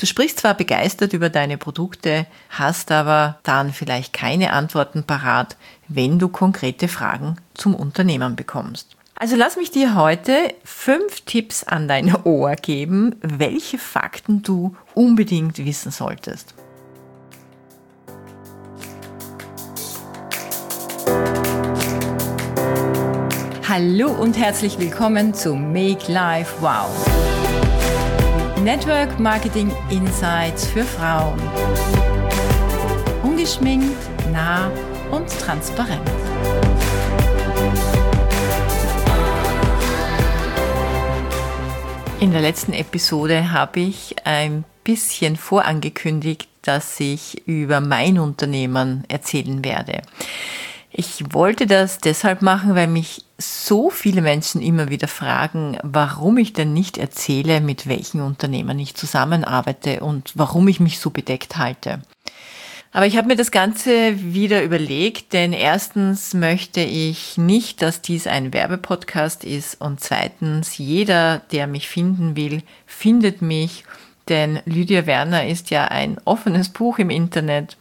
Du sprichst zwar begeistert über deine Produkte, hast aber dann vielleicht keine Antworten parat, wenn du konkrete Fragen zum Unternehmen bekommst. Also lass mich dir heute 5 Tipps an dein Ohr geben, welche Fakten du unbedingt wissen solltest. Hallo und herzlich willkommen zu Make Life Wow. Network Marketing Insights für Frauen. Ungeschminkt, nah und transparent. In der letzten Episode habe ich ein bisschen vorangekündigt, dass ich über mein Unternehmen erzählen werde. Ich wollte das deshalb machen, weil mich so viele Menschen immer wieder fragen, warum ich denn nicht erzähle, mit welchen Unternehmen ich zusammenarbeite und warum ich mich so bedeckt halte. Aber ich habe mir das Ganze wieder überlegt, denn erstens möchte ich nicht, dass dies ein Werbepodcast ist und zweitens, jeder, der mich finden will, findet mich, denn Lydia Werner ist ja ein offenes Buch im Internet.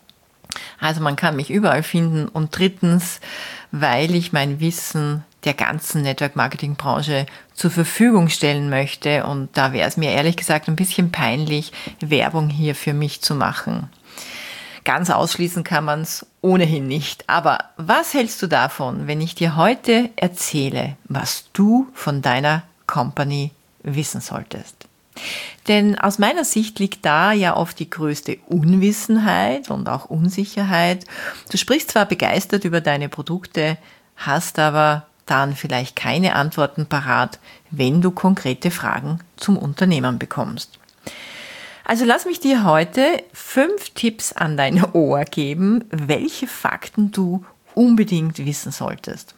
Also man kann mich überall finden und drittens, weil ich mein Wissen der ganzen Network-Marketing-Branche zur Verfügung stellen möchte und da wäre es mir ehrlich gesagt ein bisschen peinlich, Werbung hier für mich zu machen. Ganz ausschließen kann man es ohnehin nicht. Aber was hältst du davon, wenn ich dir heute erzähle, was du von deiner Company wissen solltest? Denn aus meiner Sicht liegt da ja oft die größte Unwissenheit und auch Unsicherheit. Du sprichst zwar begeistert über deine Produkte, hast aber dann vielleicht keine Antworten parat, wenn du konkrete Fragen zum Unternehmen bekommst. Also lass mich dir heute 5 Tipps an dein Ohr geben, welche Fakten du unbedingt wissen solltest.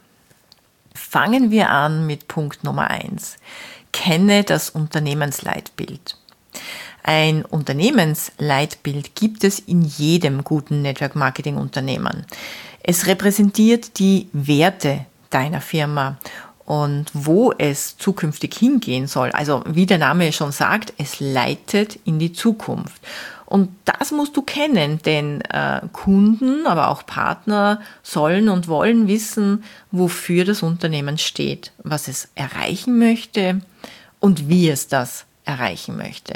Fangen wir an mit Punkt Nummer 1. Kenne das Unternehmensleitbild. Ein Unternehmensleitbild gibt es in jedem guten Network-Marketing-Unternehmen. Es repräsentiert die Werte deiner Firma und wo es zukünftig hingehen soll. Also wie der Name schon sagt, es leitet in die Zukunft. Und das musst du kennen, denn Kunden, aber auch Partner sollen und wollen wissen, wofür das Unternehmen steht, was es erreichen möchte und wie es das erreichen möchte.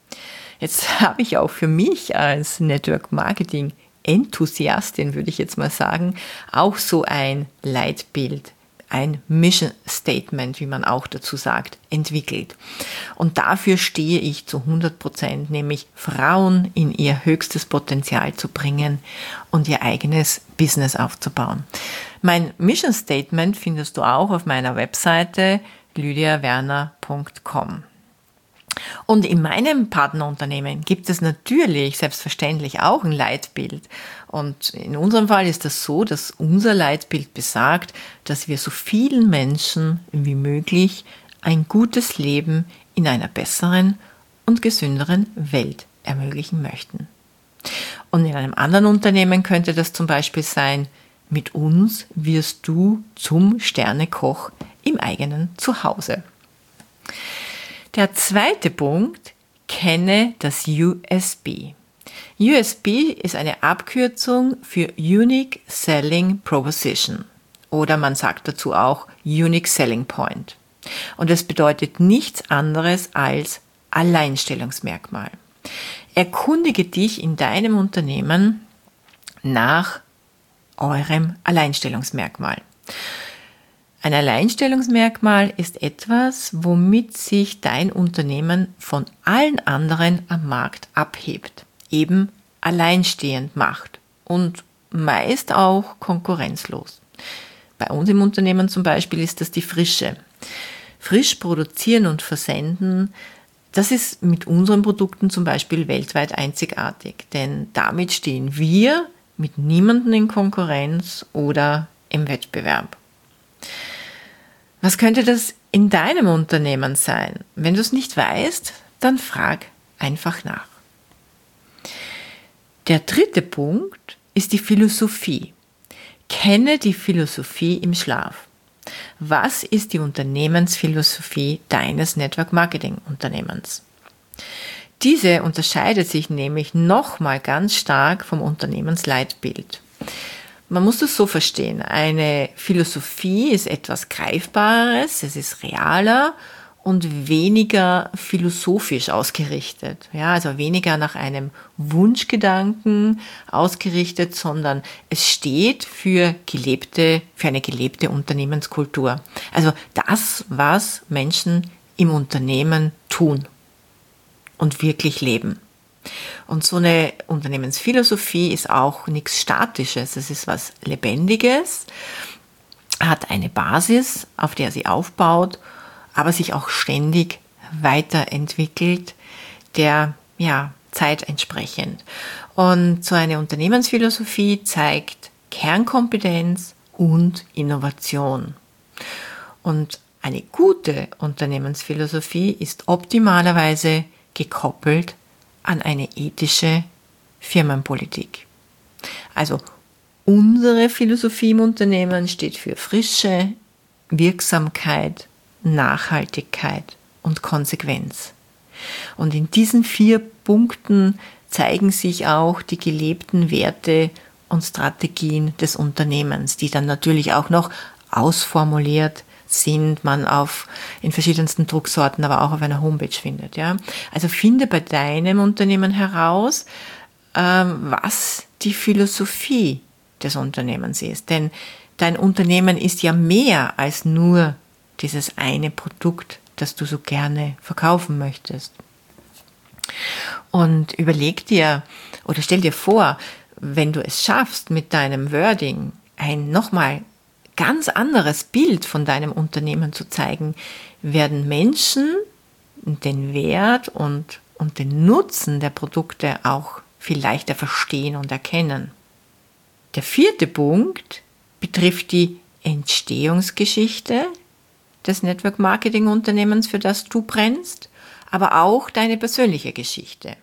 Jetzt habe ich auch für mich als Network Marketing Enthusiastin, würde ich jetzt mal sagen, auch so ein Leitbild, ein Mission Statement, wie man auch dazu sagt, entwickelt. Und dafür stehe ich zu 100%, nämlich Frauen in ihr höchstes Potenzial zu bringen und ihr eigenes Business aufzubauen. Mein Mission Statement findest du auch auf meiner Webseite lydiawerner.com. Und in meinem Partnerunternehmen gibt es natürlich selbstverständlich auch ein Leitbild. Und in unserem Fall ist das so, dass unser Leitbild besagt, dass wir so vielen Menschen wie möglich ein gutes Leben in einer besseren und gesünderen Welt ermöglichen möchten. Und in einem anderen Unternehmen könnte das zum Beispiel sein, mit uns wirst du zum Sternekoch im eigenen Zuhause. Der zweite Punkt, kenne das USB. USB ist eine Abkürzung für Unique Selling Proposition oder man sagt dazu auch Unique Selling Point. Und es bedeutet nichts anderes als Alleinstellungsmerkmal. Erkundige dich in deinem Unternehmen nach eurem Alleinstellungsmerkmal. Ein Alleinstellungsmerkmal ist etwas, womit sich dein Unternehmen von allen anderen am Markt abhebt, eben alleinstehend macht und meist auch konkurrenzlos. Bei uns im Unternehmen zum Beispiel ist das die Frische. Frisch produzieren und versenden, das ist mit unseren Produkten zum Beispiel weltweit einzigartig, denn damit stehen wir mit niemandem in Konkurrenz oder im Wettbewerb. Was könnte das in deinem Unternehmen sein? Wenn du es nicht weißt, dann frag einfach nach. Der dritte Punkt ist die Philosophie. Kenne die Philosophie im Schlaf. Was ist die Unternehmensphilosophie deines Network Marketing Unternehmens? Diese unterscheidet sich nämlich nochmal ganz stark vom Unternehmensleitbild. Man muss das so verstehen, eine Philosophie ist etwas Greifbares, es ist realer und weniger philosophisch ausgerichtet. Ja, also weniger nach einem Wunschgedanken ausgerichtet, sondern es steht für eine gelebte Unternehmenskultur. Also das, was Menschen im Unternehmen tun und wirklich leben. Und so eine Unternehmensphilosophie ist auch nichts Statisches, es ist was Lebendiges, hat eine Basis, auf der sie aufbaut, aber sich auch ständig weiterentwickelt, der Zeit entsprechend. Und so eine Unternehmensphilosophie zeigt Kernkompetenz und Innovation. Und eine gute Unternehmensphilosophie ist optimalerweise gekoppelt an eine ethische Firmenpolitik. Also unsere Philosophie im Unternehmen steht für Frische, Wirksamkeit, Nachhaltigkeit und Konsequenz. Und in diesen 4 Punkten zeigen sich auch die gelebten Werte und Strategien des Unternehmens, die dann natürlich auch noch ausformuliert sind, man in verschiedensten Drucksorten, aber auch auf einer Homepage findet. Ja? Also finde bei deinem Unternehmen heraus, was die Philosophie des Unternehmens ist. Denn dein Unternehmen ist ja mehr als nur dieses eine Produkt, das du so gerne verkaufen möchtest. Und überleg dir oder stell dir vor, wenn du es schaffst, mit deinem Wording ein nochmal ganz anderes Bild von deinem Unternehmen zu zeigen, werden Menschen den Wert und den Nutzen der Produkte auch viel leichter verstehen und erkennen. Der 4. Punkt betrifft die Entstehungsgeschichte des Network-Marketing-Unternehmens, für das du brennst, aber auch deine persönliche Geschichte.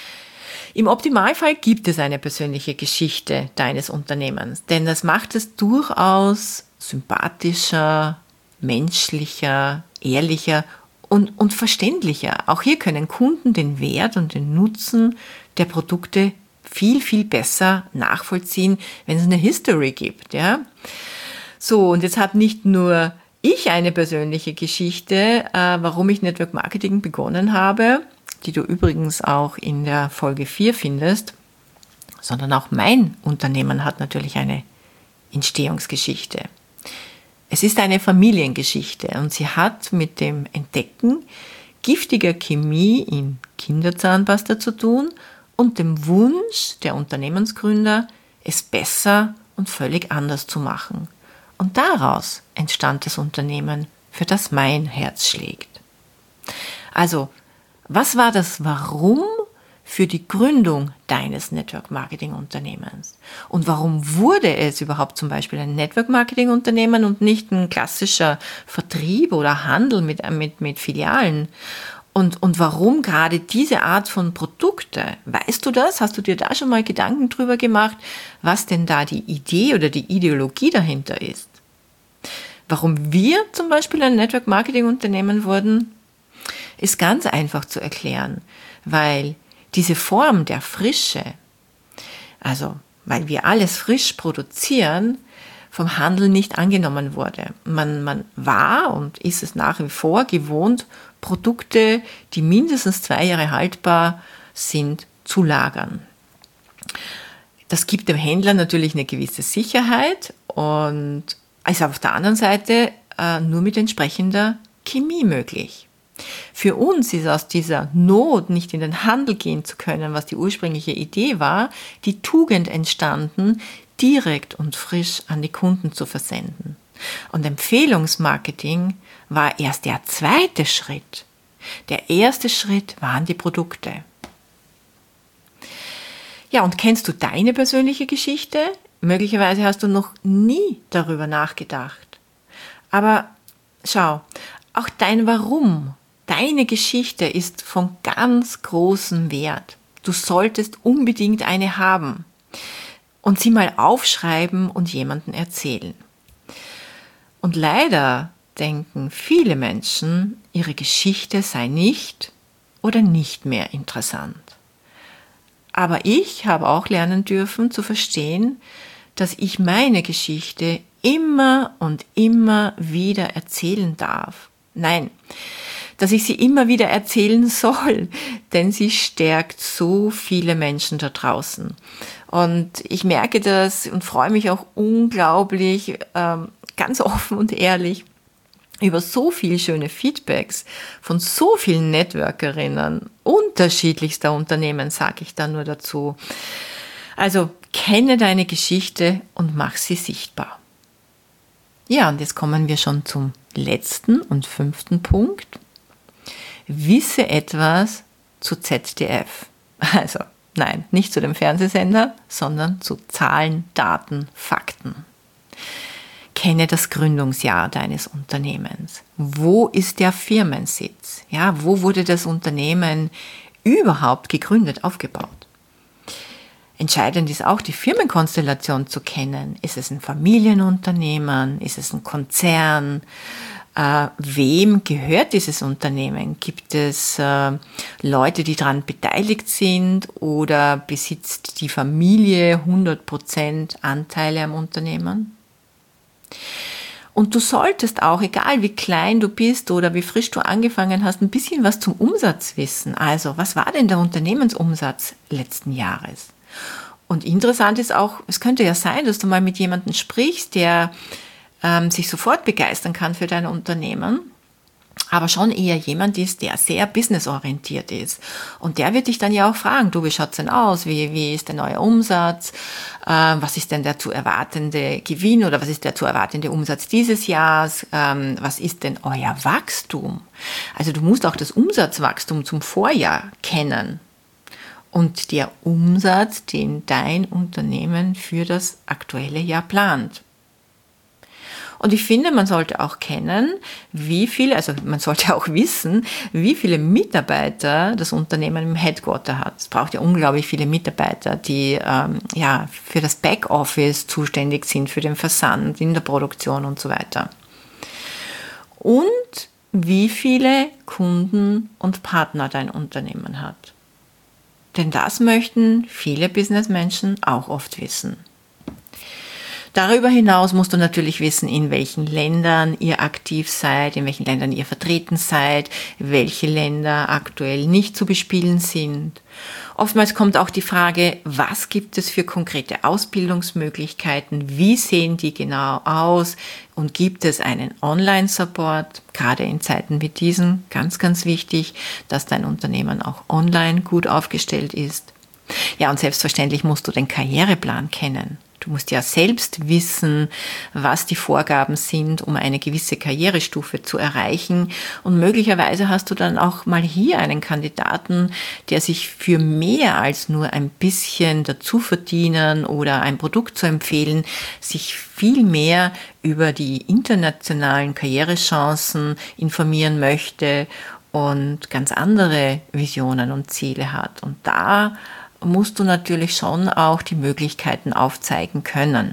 Im Optimalfall gibt es eine persönliche Geschichte deines Unternehmens, denn das macht es durchaus sympathischer, menschlicher, ehrlicher und verständlicher. Auch hier können Kunden den Wert und den Nutzen der Produkte viel, viel besser nachvollziehen, wenn es eine History gibt. Ja? So, und jetzt habe nicht nur ich eine persönliche Geschichte, warum ich Network Marketing begonnen habe, die du übrigens auch in der Folge 4 findest, sondern auch mein Unternehmen hat natürlich eine Entstehungsgeschichte. Es ist eine Familiengeschichte und sie hat mit dem Entdecken giftiger Chemie in Kinderzahnpasta zu tun und dem Wunsch der Unternehmensgründer, es besser und völlig anders zu machen. Und daraus entstand das Unternehmen, für das mein Herz schlägt. Also, was war das Warum für die Gründung deines Network-Marketing-Unternehmens? Und warum wurde es überhaupt zum Beispiel ein Network-Marketing-Unternehmen und nicht ein klassischer Vertrieb oder Handel mit Filialen? Und warum gerade diese Art von Produkte? Weißt du das? Hast du dir da schon mal Gedanken drüber gemacht, was denn da die Idee oder die Ideologie dahinter ist? Warum wir zum Beispiel ein Network-Marketing-Unternehmen wurden, ist ganz einfach zu erklären, weil diese Form der Frische, also weil wir alles frisch produzieren, vom Handel nicht angenommen wurde. Man war und ist es nach wie vor gewohnt, Produkte, die mindestens 2 Jahre haltbar sind, zu lagern. Das gibt dem Händler natürlich eine gewisse Sicherheit und ist auf der anderen Seite nur mit entsprechender Chemie möglich. Für uns ist aus dieser Not, nicht in den Handel gehen zu können, was die ursprüngliche Idee war, die Tugend entstanden, direkt und frisch an die Kunden zu versenden. Und Empfehlungsmarketing war erst der 2. Schritt. Der 1. Schritt waren die Produkte. Ja, und kennst du deine persönliche Geschichte? Möglicherweise hast du noch nie darüber nachgedacht. Aber schau, auch dein Warum, deine Geschichte ist von ganz großem Wert. Du solltest unbedingt eine haben und sie mal aufschreiben und jemandem erzählen. Und leider denken viele Menschen, ihre Geschichte sei nicht oder nicht mehr interessant. Aber ich habe auch lernen dürfen zu verstehen, dass ich meine Geschichte immer und immer wieder erzählen darf. Nein, dass ich sie immer wieder erzählen soll, denn sie stärkt so viele Menschen da draußen. Und ich merke das und freue mich auch unglaublich, ganz offen und ehrlich, über so viele schöne Feedbacks von so vielen Networkerinnen unterschiedlichster Unternehmen, sage ich da nur dazu. Also kenne deine Geschichte und mach sie sichtbar. Ja, und jetzt kommen wir schon zum letzten und 5. Punkt. Wisse etwas zu ZDF. Also nein, nicht zu dem Fernsehsender, sondern zu Zahlen, Daten, Fakten. Kenne das Gründungsjahr deines Unternehmens. Wo ist der Firmensitz? Ja, wo wurde das Unternehmen überhaupt gegründet, aufgebaut? Entscheidend ist auch, die Firmenkonstellation zu kennen. Ist es ein Familienunternehmen? Ist es ein Konzern? Wem gehört dieses Unternehmen? Gibt es Leute, die daran beteiligt sind oder besitzt die Familie 100% Anteile am Unternehmen? Und du solltest auch, egal wie klein du bist oder wie frisch du angefangen hast, ein bisschen was zum Umsatz wissen. Also, was war denn der Unternehmensumsatz letzten Jahres? Und interessant ist auch, es könnte ja sein, dass du mal mit jemandem sprichst, der sich sofort begeistern kann für dein Unternehmen, aber schon eher jemand ist, der sehr businessorientiert ist. Und der wird dich dann ja auch fragen, du, wie schaut's denn aus? Wie ist der neue Umsatz? Was ist denn der zu erwartende Gewinn oder was ist der zu erwartende Umsatz dieses Jahres? Was ist denn euer Wachstum? Also du musst auch das Umsatzwachstum zum Vorjahr kennen. Und der Umsatz, den dein Unternehmen für das aktuelle Jahr plant. Und ich finde, man sollte auch kennen, man sollte auch wissen, wie viele Mitarbeiter das Unternehmen im Headquarter hat. Es braucht ja unglaublich viele Mitarbeiter, die für das Backoffice zuständig sind, für den Versand, in der Produktion und so weiter. Und wie viele Kunden und Partner dein Unternehmen hat. Denn das möchten viele Businessmenschen auch oft wissen. Darüber hinaus musst du natürlich wissen, in welchen Ländern ihr aktiv seid, in welchen Ländern ihr vertreten seid, welche Länder aktuell nicht zu bespielen sind. Oftmals kommt auch die Frage, was gibt es für konkrete Ausbildungsmöglichkeiten, wie sehen die genau aus und gibt es einen Online-Support, gerade in Zeiten wie diesen, ganz, ganz wichtig, dass dein Unternehmen auch online gut aufgestellt ist. Ja, und selbstverständlich musst du den Karriereplan kennen. Du musst ja selbst wissen, was die Vorgaben sind, um eine gewisse Karrierestufe zu erreichen. Und möglicherweise hast du dann auch mal hier einen Kandidaten, der sich für mehr als nur ein bisschen dazu verdienen oder ein Produkt zu empfehlen, sich viel mehr über die internationalen Karrierechancen informieren möchte und ganz andere Visionen und Ziele hat. Und da musst du natürlich schon auch die Möglichkeiten aufzeigen können.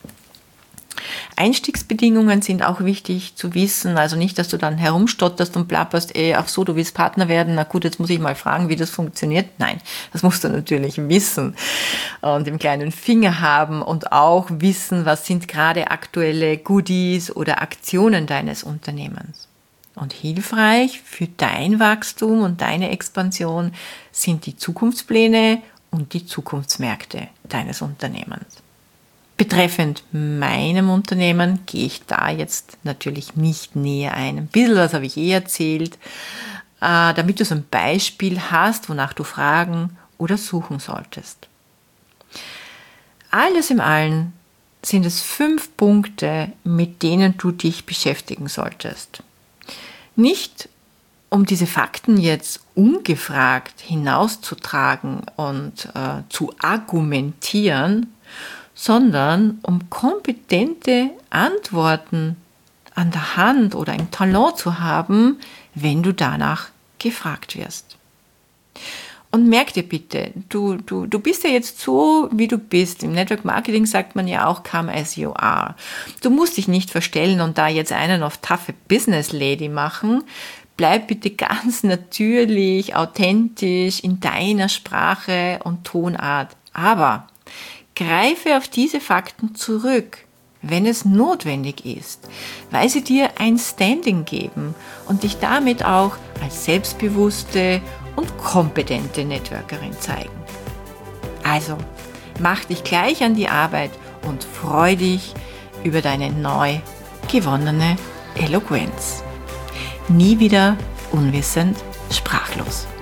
Einstiegsbedingungen sind auch wichtig zu wissen, also nicht, dass du dann herumstotterst und plapperst, ach so, du willst Partner werden, na gut, jetzt muss ich mal fragen, wie das funktioniert. Nein, das musst du natürlich wissen und im kleinen Finger haben und auch wissen, was sind gerade aktuelle Goodies oder Aktionen deines Unternehmens. Und hilfreich für dein Wachstum und deine Expansion sind die Zukunftspläne und die Zukunftsmärkte deines Unternehmens. Betreffend meinem Unternehmen gehe ich da jetzt natürlich nicht näher ein. Ein bisschen was habe ich erzählt, damit du so ein Beispiel hast, wonach du fragen oder suchen solltest. Alles in allem sind es 5 Punkte, mit denen du dich beschäftigen solltest. Nicht um diese Fakten jetzt ungefragt hinauszutragen und zu argumentieren, sondern um kompetente Antworten an der Hand oder im Talent zu haben, wenn du danach gefragt wirst. Und merk dir bitte, du bist ja jetzt so, wie du bist. Im Network Marketing sagt man ja auch, come as you are. Du musst dich nicht verstellen und da jetzt einen auf taffe Business Lady machen. Bleib bitte ganz natürlich, authentisch in deiner Sprache und Tonart. Aber greife auf diese Fakten zurück, wenn es notwendig ist, weil sie dir ein Standing geben und dich damit auch als selbstbewusste und kompetente Networkerin zeigen. Also, mach dich gleich an die Arbeit und freu dich über deine neu gewonnene Eloquenz. Nie wieder unwissend, sprachlos.